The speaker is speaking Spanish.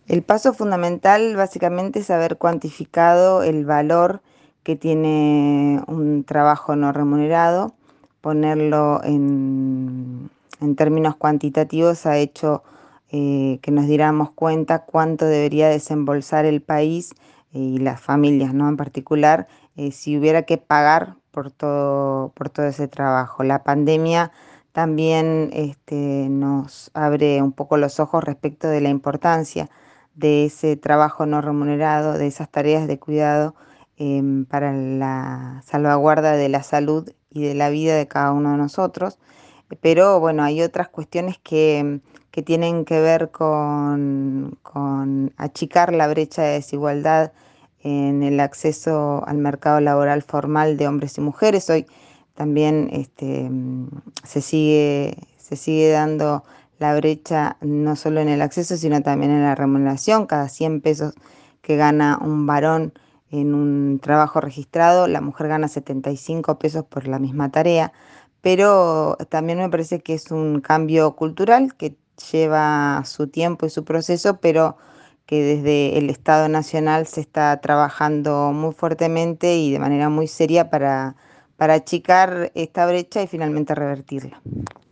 El paso fundamental básicamente es haber cuantificado el valor que tiene un trabajo no remunerado, ponerlo en términos cuantitativos ha hecho que nos diéramos cuenta cuánto debería desembolsar el país y las familias, ¿no? En particular, si hubiera que pagar por todo ese trabajo. La pandemia también nos abre un poco los ojos respecto de la importancia de ese trabajo no remunerado, de esas tareas de cuidado para la salvaguarda de la salud y de la vida de cada uno de nosotros. Pero bueno, hay otras cuestiones que tienen que ver con achicar la brecha de desigualdad en el acceso al mercado laboral formal de hombres y mujeres. Hoy también se sigue dando la brecha no solo en el acceso, sino también en la remuneración. Cada 100 pesos que gana un varón en un trabajo registrado, la mujer gana 75 pesos por la misma tarea. Pero también me parece que es un cambio cultural que lleva su tiempo y su proceso, pero que desde el Estado Nacional se está trabajando muy fuertemente y de manera muy seria para achicar esta brecha y finalmente revertirla.